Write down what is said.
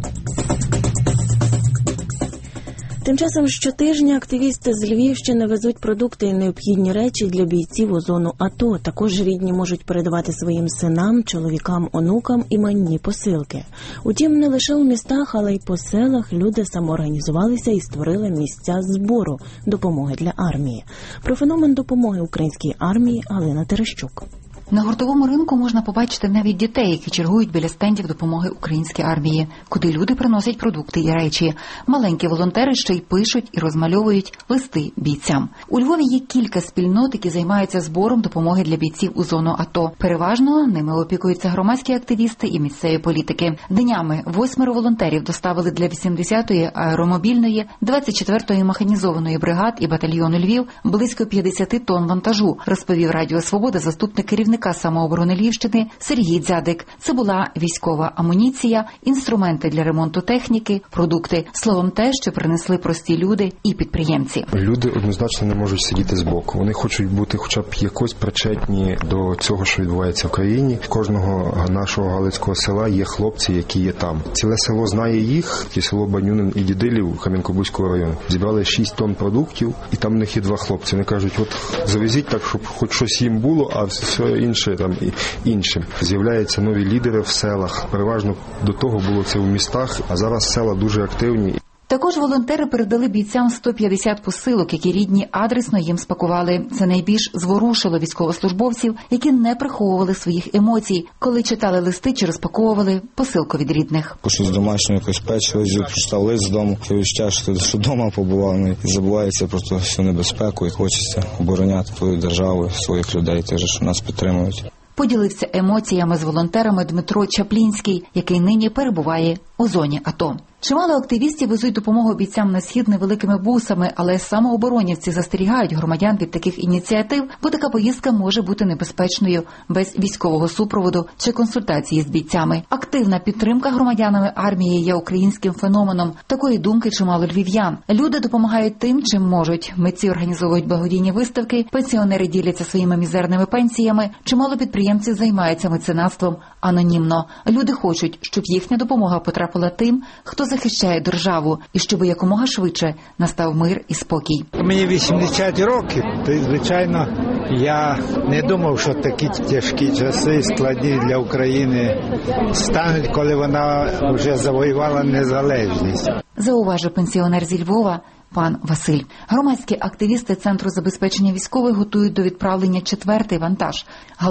Тим часом щотижня активісти з Львівщини везуть продукти і необхідні речі для бійців у зону АТО. Також рідні можуть передавати своїм синам, чоловікам, онукам іменні посилки. Утім, не лише у містах, але й по селах люди самоорганізувалися і створили місця збору допомоги для армії. Про феномен допомоги українській армії Галина Терещук. На гуртовому ринку можна побачити навіть дітей, які чергують біля стендів допомоги українській армії, куди люди приносять продукти і речі. Маленькі волонтери ще й пишуть і розмальовують листи бійцям. У Львові є кілька спільнот, які займаються збором допомоги для бійців у зону АТО. Переважно ними опікуються громадські активісти і місцеві політики. Днями 8 волонтерів доставили для 80-ї аеромобільної, 24-ї механізованої бригад і батальйону Львів близько 50 тонн вантажу, розповів Радіо Свобода заступник керівника самооборони Львівщини Сергій Дзядик. Це була військова амуніція, інструменти для ремонту техніки, продукти. Словом, те, що принесли прості люди і підприємці. Люди однозначно не можуть сидіти збоку. Вони хочуть бути хоча б якось причетні до цього, що відбувається в країні. Кожного нашого галицького села є хлопці, які є там. Ціле село знає їх, і село Банюнин і Дідилів Кам'янко-Бузького району. Зібрали 6 тонн продуктів, і там в них є 2 хлопці. Вони кажуть, от завезіть так, щоб хоч щось їм було, а все інше там іншим. З'являються нові лідери в селах. Переважно до того було це в містах, а зараз села дуже активні. Також волонтери передали бійцям 150 посилок, які рідні адресно їм спакували. Це найбільш зворушило військовослужбовців, які не приховували своїх емоцій, коли читали листи чи розпаковували посилку від рідних. Щось домашнє, якось печиво, прочитав лист з дому, відчуття, що вдома побував, і забувається просто всю небезпеку, і хочеться обороняти свою державу, своїх людей, теж, що нас підтримують. Поділився емоціями з волонтерами Дмитро Чаплінський, який нині перебуває у зоні АТО. Чимало активістів везуть допомогу бійцям на схід невеликими бусами, але самооборонівці застерігають громадян від таких ініціатив, бо така поїздка може бути небезпечною без військового супроводу чи консультації з бійцями. Активна підтримка громадянами армії є українським феноменом. Такої думки чимало львів'ян. Люди допомагають тим, чим можуть. Митці організовують благодійні виставки, пенсіонери діляться своїми мізерними пенсіями, чимало підприємців займаються меценатством анонімно. Люди хочуть, щоб їхня допомога потрапила тим, хто захищає державу, і щоб якомога швидше настав мир і спокій. Мені 80 років, то, звичайно, я не думав, що такі тяжкі часи, складні для України, стануть, коли вона вже завоювала незалежність. Зауважив пенсіонер зі Львова пан Василь. Громадські активісти Центру забезпечення військових готують до відправлення 4-й вантаж.